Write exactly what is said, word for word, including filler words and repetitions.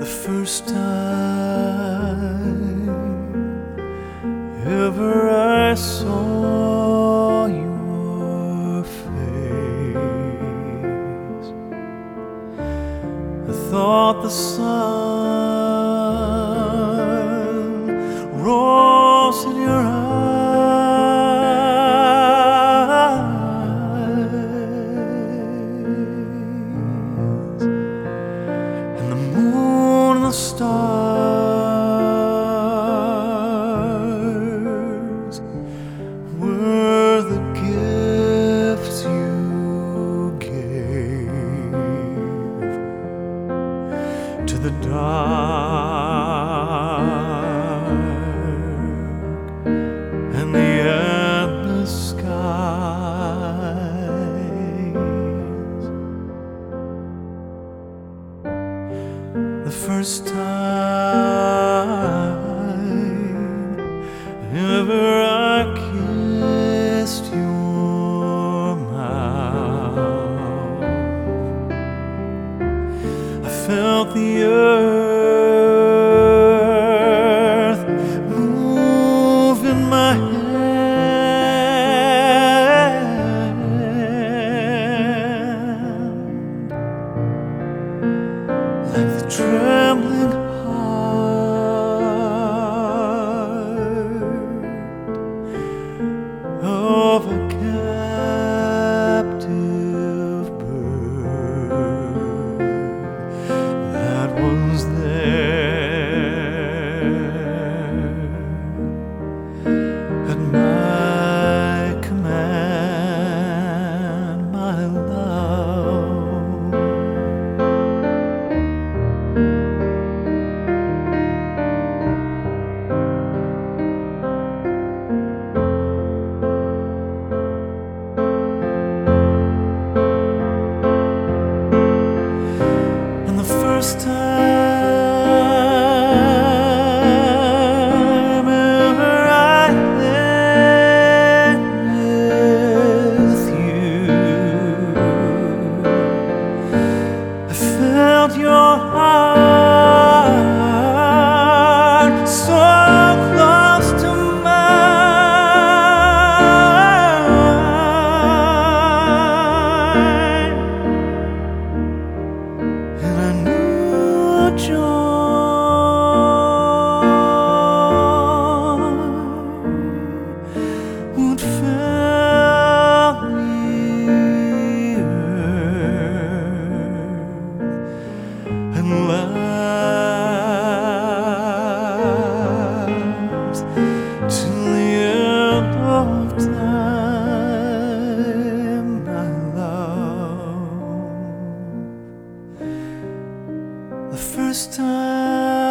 The first time ever I saw your face, I thought the sun rose in your eyes, and the moon and the stars were the gifts you gave to the dark and the endless skies. The first time ever I kissed your mouth, I felt the earth move in my hand, like the trembling heart of a captive bird that was there at my command, my love. And the first time ever I lay with you, I felt your heart so close to mine, and I knew joy would fill the earth and last till the end of time, my love. The first time